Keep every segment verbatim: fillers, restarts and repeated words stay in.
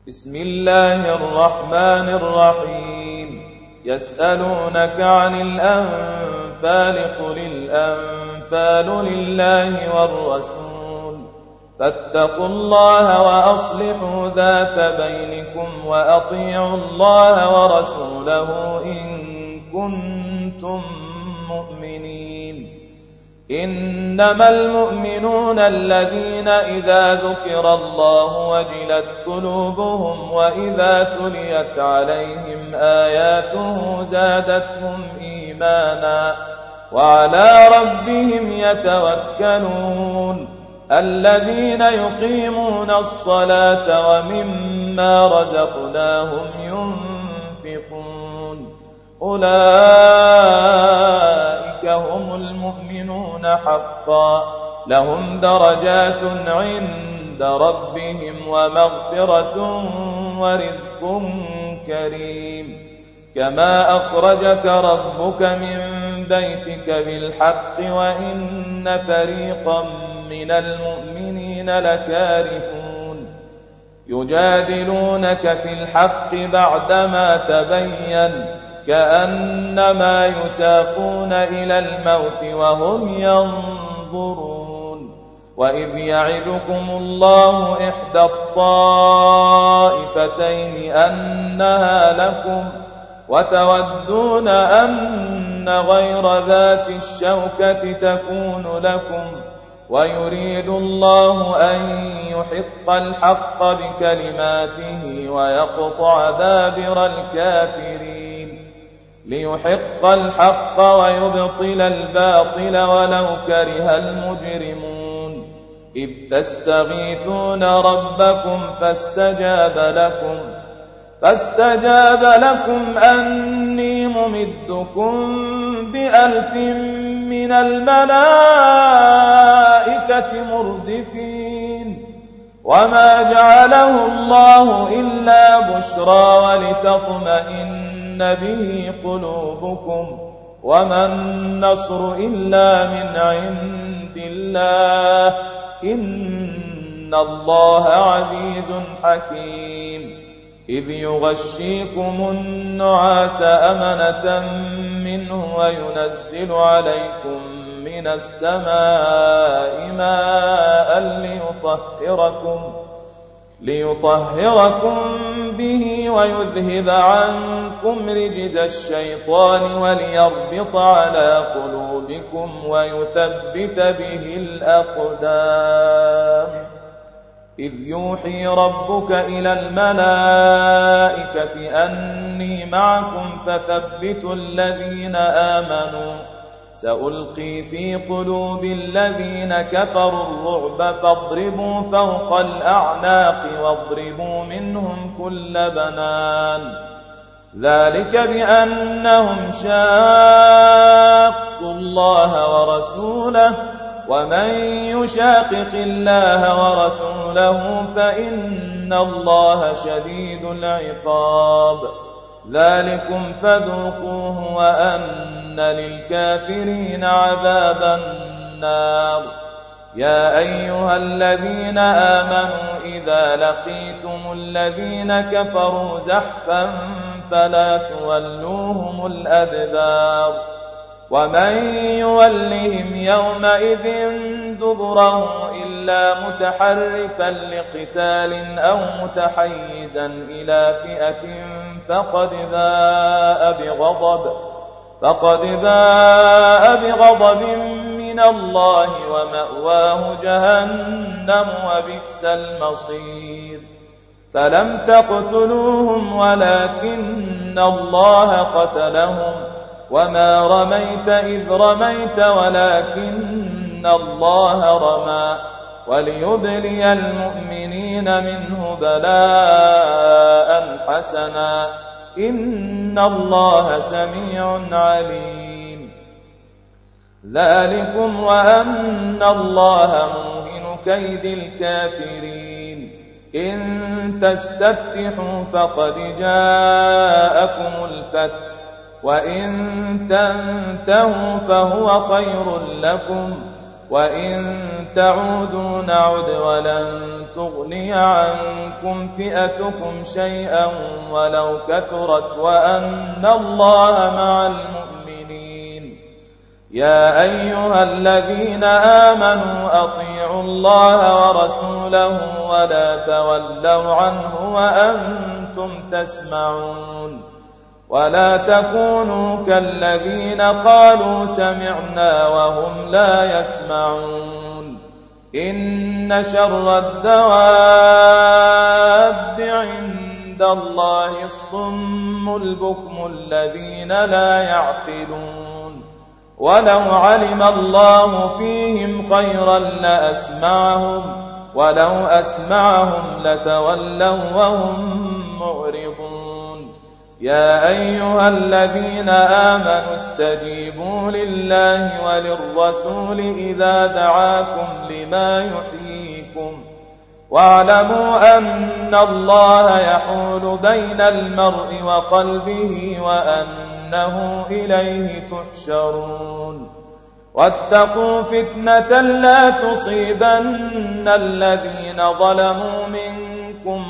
بسم الله الرحمن الرحيم يسألونك عن الأنفال قل الأنفال لله والرسول فاتقوا الله وأصلحوا ذات بينكم وأطيعوا الله ورسوله إن كنتم مؤمنين. إنما المؤمنون الذين إذا ذكر الله وجلت قلوبهم وإذا تليت عليهم آياته زادتهم إيمانا وعلى ربهم يتوكلون. الذين يقيمون الصلاة ومما رزقناهم ينفقون أولئك هم المؤمنون حقا لهم درجات عند ربهم ومغفرة ورزق كريم. كما أخرجك ربك من بيتك بالحق وإن فريقا من المؤمنين لكارهون يجادلونك في الحق بعدما تبين كأنما يساقون إلى الموت وهم ينظرون. وإذ يعدكم الله إحدى الطائفتين أنها لكم وتودون أن غير ذات الشوكة تكون لكم ويريد الله أن يحق الحق بكلماته ويقطع دابر الكافرين ليحق الحق ويبطل الباطل ولو كره المجرمون. إذ تستغيثون ربكم فاستجاب لكم فاستجاب لكم أني ممدكم بألف من الملائكة مردفين. وما جعله الله إلا بشرى ولتطمئن به قلوبكم وما النصر إلا من عند الله إن الله عزيز حكيم. إذ يغشيكم النعاس أمنة منه وينزل عليكم من السماء ماء ليطهركم ليطهركم به ويذهب عنكم رجز الشيطان وليربط على قلوبكم ويثبت به الأقدام. إذ يوحي ربك إلى الملائكة أني معكم فثبتوا الذين آمنوا سألقي في قلوب الذين كفروا الرعب فاضربوا فوق الأعناق واضربوا منهم كل بنان. ذلك بأنهم شاقوا الله ورسوله ومن يشاقق الله ورسوله فإن الله شديد العقاب. ذلكم فذوقوه وأن للكافرين عذاب النار. يا أيها الذين آمنوا إذا لقيتم الذين كفروا زحفا فلا تولوهم الأدبار. ومن يولهم يومئذ دبره إلا متحرفا لقتال أو متحيزا إلى فئة فقد باء بغضب فقد باء بغضب من الله ومأواه جهنم وبئس المصير. فلم تقتلوهم ولكن الله قتلهم وما رميت إذ رميت ولكن الله رمى وليبلي المؤمنين منه بلاء حسنا إن الله سميع عليم. ذلكم وأن الله موهن كيد الكافرين. إن تستفتحوا فقد جاءكم الفتح وإن تنتهوا فهو خير لكم وإن تعودوا نعد ولن تغني عنكم فئتكم شيئا ولو كثرت وأن الله مع المؤمنين. يا أيها الذين آمنوا أطيعوا الله ورسوله ولا تولوا عنه وأنتم تسمعون. ولا تكونوا كالذين قالوا سمعنا وهم لا يسمعون. إن شر الدواب عند الله الصم البكم الذين لا يعقلون. ولو علم الله فيهم خيرا لأسمعهم ولو أسمعهم لتولوا وهم معرضون. يا أيها الذين آمنوا استجيبوا لله وللرسول إذا دعاكم لما يحييكم واعلموا أن الله يحول بين المرء وقلبه وأنه إليه تحشرون. واتقوا فتنة لا تصيبن الذين ظلموا منكم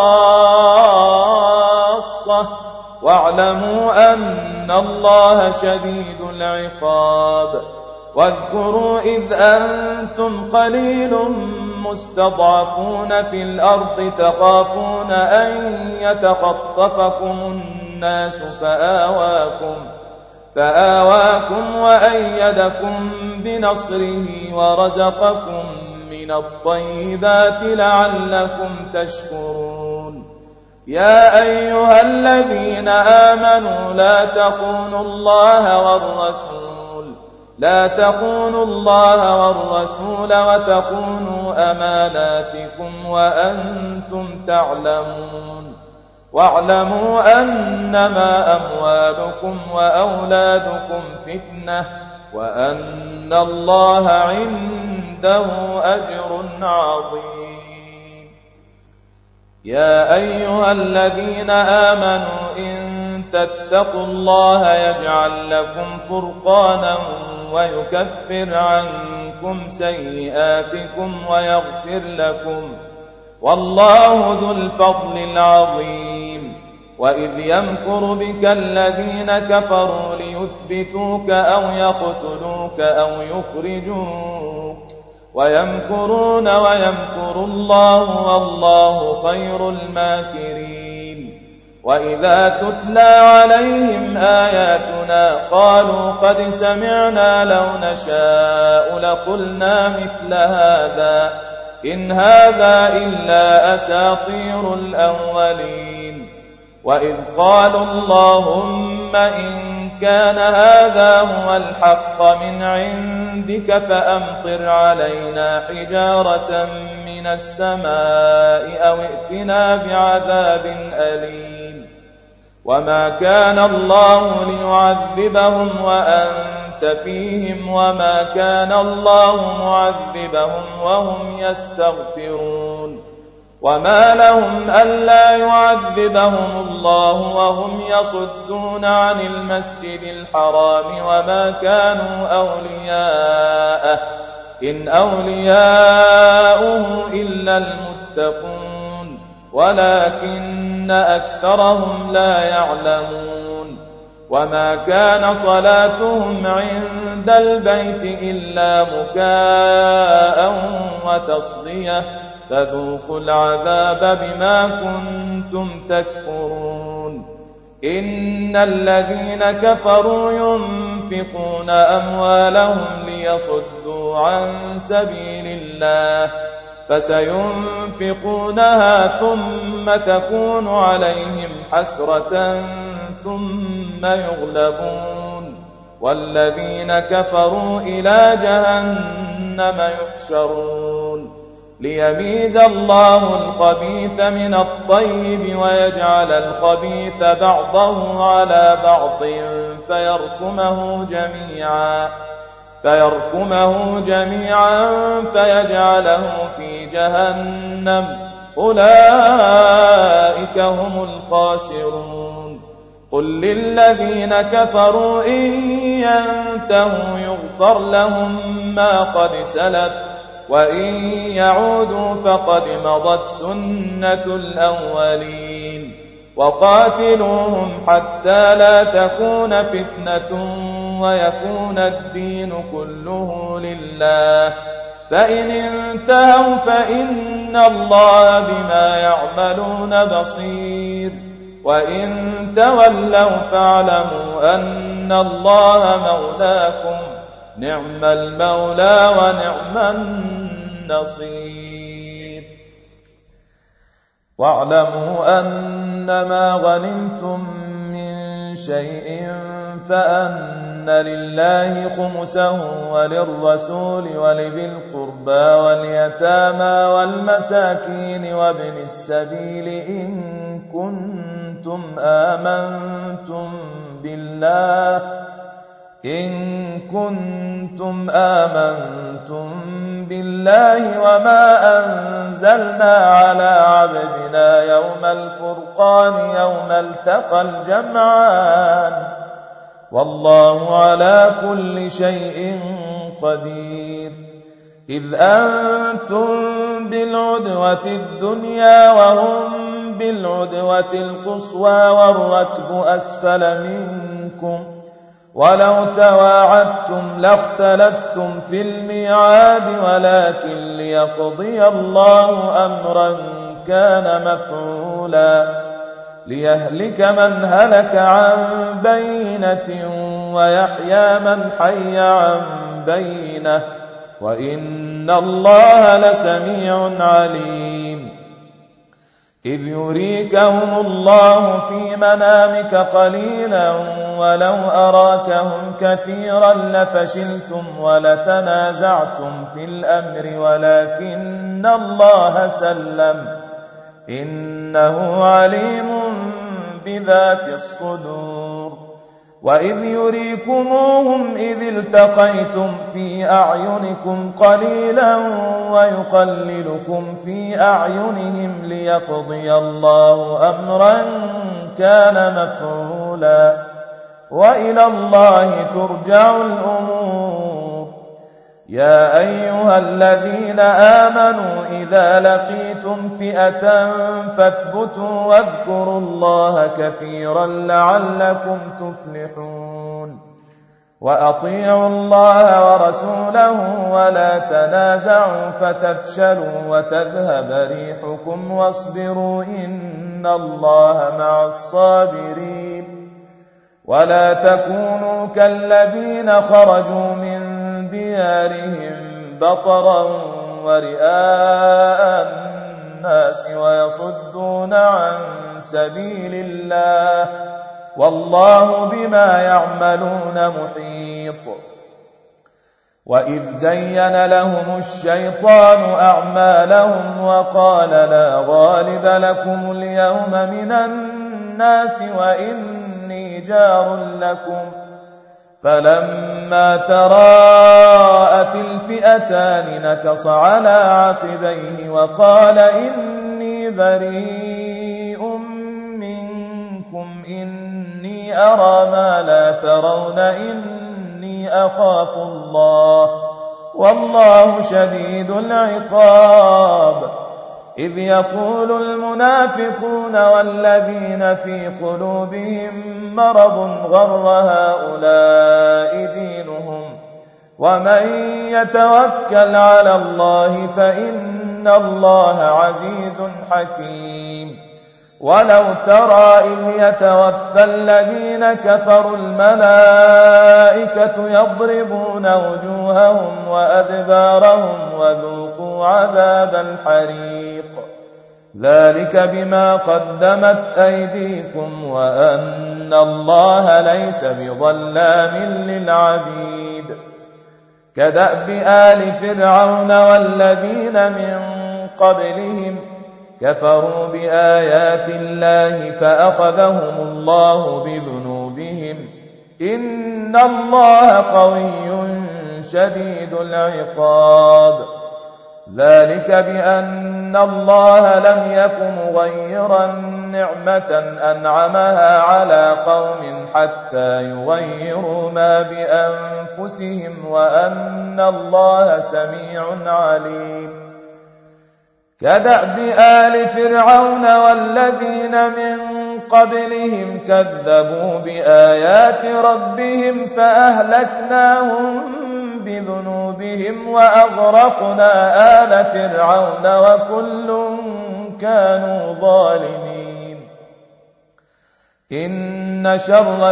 خاصة واعلموا أن الله شديد العقاب. واذكروا إذ أنتم قليل مستضعفون في الأرض تخافون أن يتخطفكم الناس فآواكم, فآواكم وأيدكم بنصره ورزقكم من الطيبات لعلكم تشكرون. يا أيها الذين آمنوا لا تخونوا الله والرسول لا تخونوا الله والرسول وتخونوا أماناتكم وأنتم تعلمون. واعلموا أنما أموالكم وأولادكم فتنة وأن الله عنده أجر عظيم. يا أيها الذين آمنوا إن تتقوا الله يجعل لكم فرقانا ويكفر عنكم سيئاتكم ويغفر لكم والله ذو الفضل العظيم. وإذ يمكر بك الذين كفروا ليثبتوك أو يقتلوك أو يخرجوك ويمكرون ويمكر الله والله خير الماكرين. وإذا تتلى عليهم آياتنا قالوا قد سمعنا لو نشاء لقلنا مثل هذا إن هذا إلا أساطير الأولين. وإذ قالوا اللهم إن كان هذا هو الحق من عندك فأمطر علينا حجارة من السماء أو ائتنا بعذاب أليم. وما كان الله ليعذبهم وأنت فيهم وما كان الله معذبهم وهم يستغفرون. وما لهم ألا يعذبهم الله وهم يصدون عن المسجد الحرام وما كانوا أولياءه إن أولياؤه إلا المتقون ولكن أكثرهم لا يعلمون. وما كان صلاتهم عند البيت إلا مكاء وتصدية فذوقوا العذاب بما كنتم تكفرون. إن الذين كفروا ينفقون أموالهم ليصدوا عن سبيل الله فسينفقونها ثم تكون عليهم حسرة ثم يغلبون والذين كفروا إلى جهنم يحشرون. ليميز الله الخبيث من الطيب ويجعل الخبيث بعضه على بعض فيركمه جميعا فيركمه جميعا فيجعله في جهنم أولئك هم الخاسرون. قل للذين كفروا إن ينتهوا يغفر لهم ما قد سلف وإن يعودوا فقد مضت سنة الأولين وقاتلوهم حتى لا تكون فتنة ويكون الدين كله لله فإن انتهوا فإن الله بما يعملون بصير وإن تولوا فاعلموا أن الله مولاكم نعم المولى ونعم النصير واعلموا أنما غنمتم من شيء فأن لله خمسه وللرسول ولذي القربى واليتامى والمساكين وابن السبيل إن كنتم آمنتم بالله إن كنتم آمنتم بالله وما أنزلنا على عبدنا يوم الفرقان يوم التقى الجمعان والله على كل شيء قدير إذ أنتم بالعدوة الدنيا وهم بالعدوة القصوى والركب أسفل منكم ولو تواعدتم لاختلفتم في الميعاد ولكن ليقضي الله أمرا كان مفعولا ليهلك من هلك عن بينة ويحيى من حي عن بينة وإن الله لسميع عليم إذ يريكهم الله في منامك قليلا ولو أراكهم كثيرا لفشلتم ولتنازعتم في الأمر ولكن الله سلم إنه عليم بذات الصدور وإذ يريكموهم إذ التقيتم في أعينكم قليلا ويقللكم في أعينهم ليقضي الله أمرا كان مفعولا وإلى الله ترجع الأمور يا أيها الذين آمنوا إذا لقيتم فئة فاثبتوا واذكروا الله كثيرا لعلكم تفلحون وأطيعوا الله ورسوله ولا تنازعوا فتفشلوا وتذهب ريحكم واصبروا إن الله مع الصابرين ولا تكونوا كالذين خرجوا من ديارهم بطرا ورئاء الناس ويصدون عن سبيل الله والله بما يعملون محيط وإذ زين لهم الشيطان أعمالهم وقال لا غالب لكم اليوم من الناس وإني جار لكم فلما تراءت الفئتان نكص على عقبيه وقال إني بريء منكم إني أرى ما لا ترون إني أخاف الله والله شديد العقاب إذ يقول المنافقون والذين في قلوبهم مرض غر هؤلاء دينهم ومن يتوكل على الله فإن الله عزيز حكيم ولو ترى إذ يتوفى الذين كفروا الملائكة يضربون وجوههم وأدبارهم وذوقوا عذاب الحريق ذلك بما قدمت أيديكم وأن الله ليس بظلام للعبيد كدأب آل فرعون والذين من قبلهم كفروا بآيات الله فأخذهم الله بذنوبهم إن الله قوي شديد العقاب ذلك بأن الله لم يك مغيرا نعمة أنعمها على قوم حتى يغيروا ما بأنفسهم وأن الله سميع عليم. كدأب آل فرعون والذين من قبلهم كذبوا بآيات ربهم فأهلكناهم بذنوبهم وأغرقنا آل فرعون وكل كانوا ظالمين. إن شر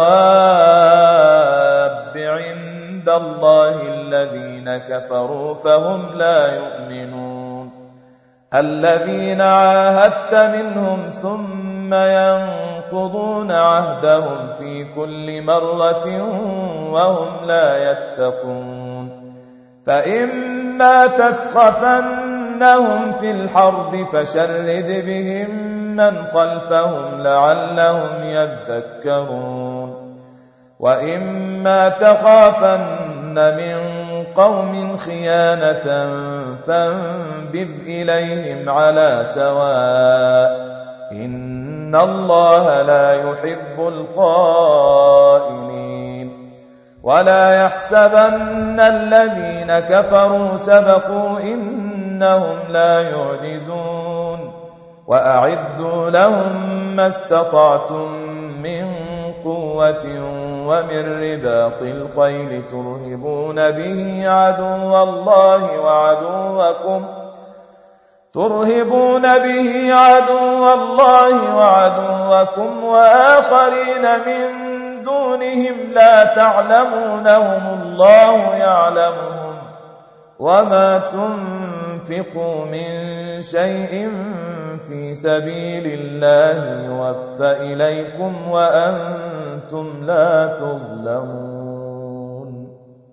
الدواب عند الله الذين كفروا فهم لا يؤمنون. الذين عاهدت منهم ثم ينقضون عهدهم في كل مرة وهم لا يتقون. فإما تثقفنهم في الحرب فشرد بهم من خلفهم لعلهم يذكرون. وإما تخافن من قوم خيانة فانبذ إليهم على سواء إن الله لا يحب الخائنين. ولا يحسبن الذين كفروا سبقوا إنهم لا يعجزون. وأعدوا لهم ما استطعتم من قوة ومن رباط الخيل ترهبون به عدو الله وعدوكم ترهبون به عدو الله وعدوكم وآخرين من دونهم لا تعلمونهم الله يعلمهم. وما تنفقوا من شيء في سبيل الله يوفى إليكم وأنتم لا تظلمون.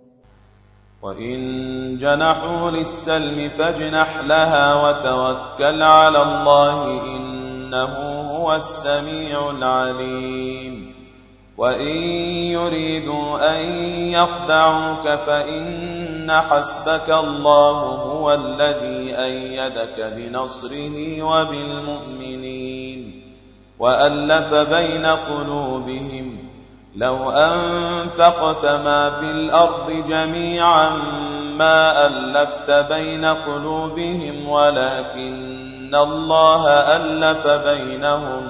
وإن جنحوا للسلم فاجنح لها وتوكل على الله إنه هو السميع العليم. وإن يريدوا أن يخدعوك فإن حسبك الله هو الذي أيدك بنصره وبالمؤمنين وألف بين قلوبهم. لو أنفقت ما في الأرض جميعا ما ألفت بين قلوبهم ولكن الله ألف بينهم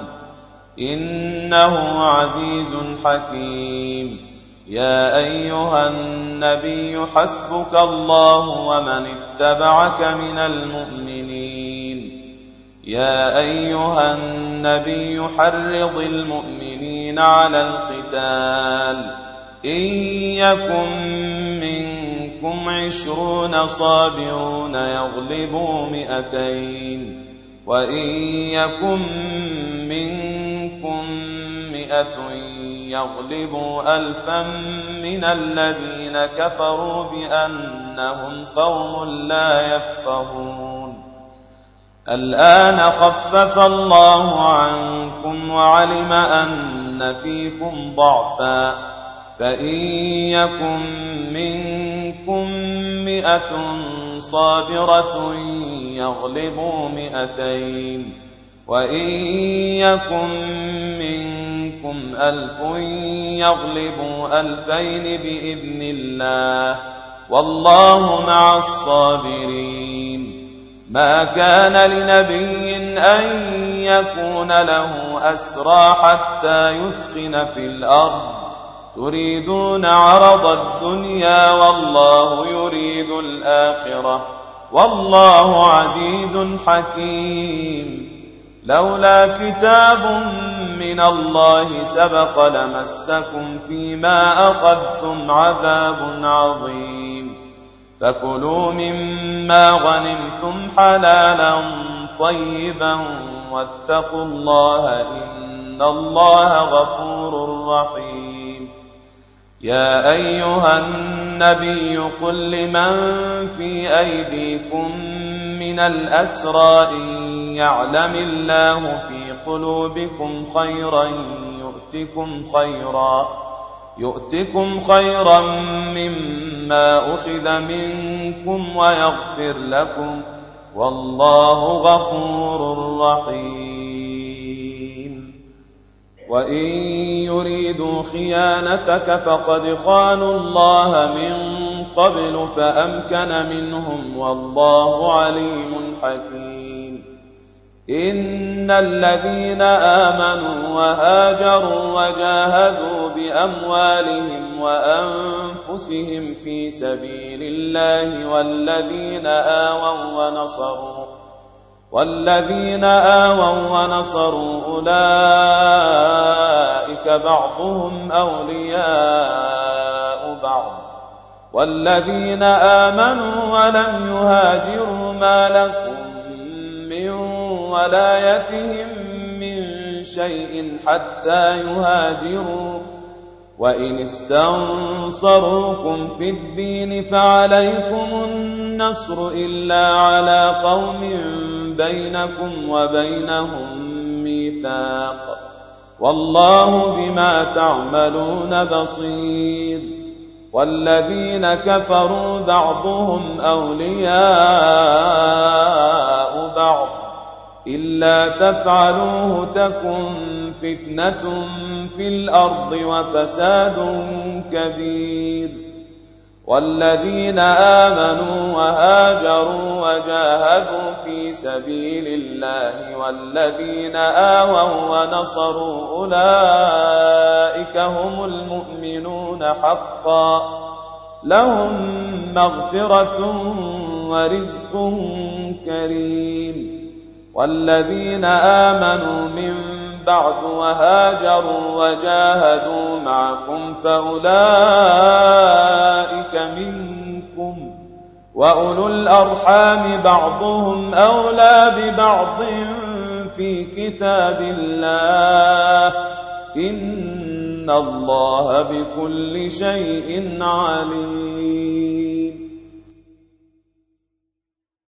إنه عزيز حكيم. يا أيها النبي حسبك الله ومن اتبعك من المؤمنين. يا أيها النبي حرض المؤمنين على القتال. إن يكن منكم عشرون صابرون يغلبوا مئتين وإن يكن منكم مئة يغلبوا ألفا من الذين كفروا بأنهم قوم لا يفقهون. الآن خفف الله عنكم وعلم أن فيكم ضعفا فإن يكن منكم مئة صابرة يغلبوا مئتين وإن يكن منكم ألف يغلبوا ألفين بإذن الله والله مع الصابرين. ما كان لنبي أن يكون له أسرى حتى يثخن في الأرض تريدون عرض الدنيا والله يريد الآخرة والله عزيز حكيم. لولا كتاب من الله سبق لمسكم فيما أخذتم عذاب عظيم. فكلوا مما غنمتم حلالا طيبا واتقوا الله إن الله غفور رحيم. يا أيها النبي قل لمن في أيديكم من الأسرى إن يعلم الله في قلوبكم خيرا يؤتكم خيرا يؤتكم خيرا مما أخذ منكم ويغفر لكم والله غفور رحيم. وإن يريدوا خيانتك فقد خانوا الله من قبل فأمكن منهم والله عليم حكيم إن الذين آمنوا وهاجروا وجاهدوا بأموالهم وأنفسهم في سبيل الله والذين آووا ونصروا والذين آووا ونصروا أولئك بعضهم أولياء بعض والذين آمنوا ولم يهاجروا ما لكم من ولايتهم من شيء حتى يهاجروا وإن استنصروكم في الدين فعليكم النصر إلا على قوم بينكم وبينهم ميثاق والله بما تعملون بصير والذين كفروا بعضهم أولياء بعض إلا تفعلوه تكن فتنة في الأرض وفساد كبير والذين آمنوا وهاجروا وجاهدوا في سبيل الله والذين آووا ونصروا أولئك هم المؤمنون حقا لهم مغفرة ورزق كريم والذين آمنوا من بعد وهاجروا وجاهدوا معكم فأولئك منكم وأولو الأرحام بعضهم أولى ببعض في كتاب الله إن الله بكل شيء عليم